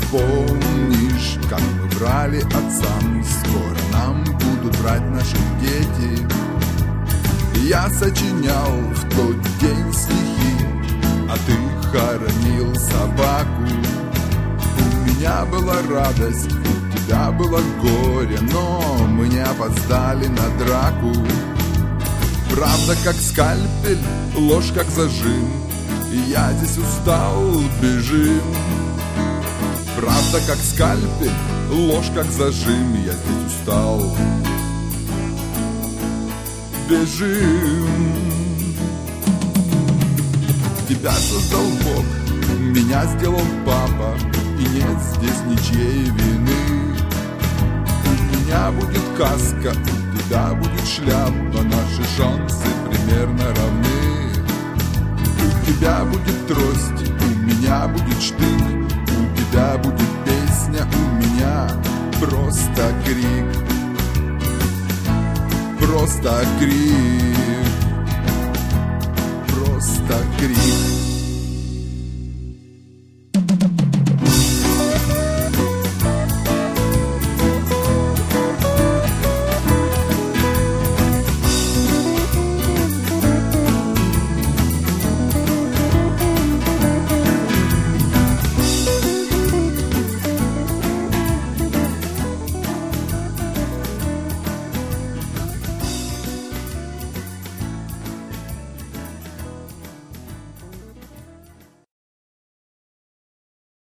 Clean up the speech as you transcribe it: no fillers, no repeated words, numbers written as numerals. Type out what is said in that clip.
помнишь, как мы брали отцам? Скоро нам будут брать наши дети. Я сочинял в тот день стихи, а ты хоронил собаку. У меня была радость, у тебя было горе, но мы не опоздали на драку. Правда как скальпель, ложь как зажим, и я здесь устал, бежим. Правда как скальпель, ложь как зажим, я здесь устал, бежим. Тебя создал Бог, меня сделал папа, и нет здесь ничьей вины. У меня будет каска, у тебя будет шляпа, наши шансы примерно равны. У тебя будет трость, у меня будет штык, у тебя будет песня, у меня просто крик. Просто крик, просто крик.